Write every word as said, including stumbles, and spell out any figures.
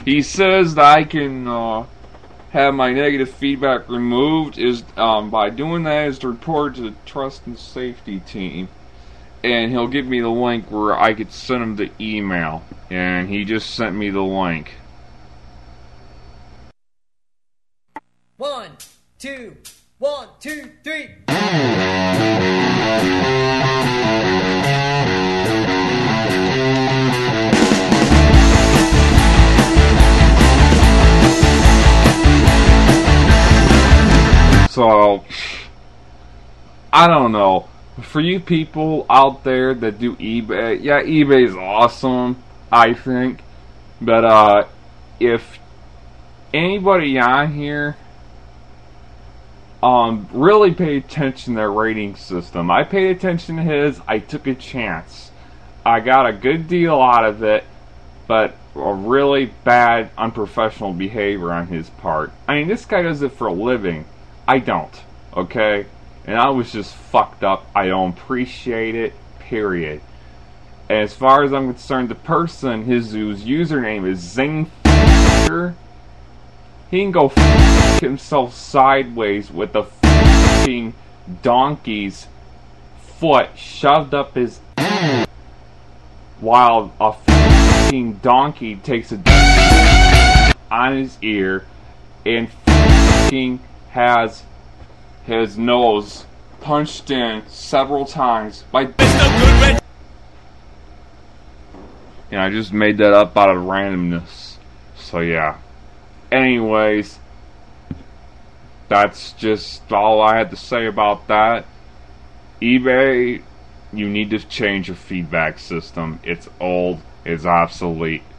He says that I can uh, have my negative feedback removed is um, by doing that is to report to the trust and safety team. And he'll give me the link where I could send him the email. And he just sent me the link. One, two, one, two, three. So, I don't know. For you people out there that do eBay, yeah, eBay is awesome, I think. But, uh, if anybody on here, um, really pay attention to their rating system. I paid attention to his, I took a chance. I got a good deal out of it, but a really bad, unprofessional behavior on his part. I mean, this guy does it for a living. I don't, okay? And I was just fucked up. I don't appreciate it, period. And as far as I'm concerned, the person, his whose username is Zing, he can go f himself sideways with the f***ing donkey's foot shoved up his while a f***ing donkey takes a on his ear and f***ing has his nose punched in several times by. Yeah, I just made that up out of randomness. So yeah. Anyways, that's just all I had to say about that. eBay, you need to change your feedback system. It's old, it's obsolete.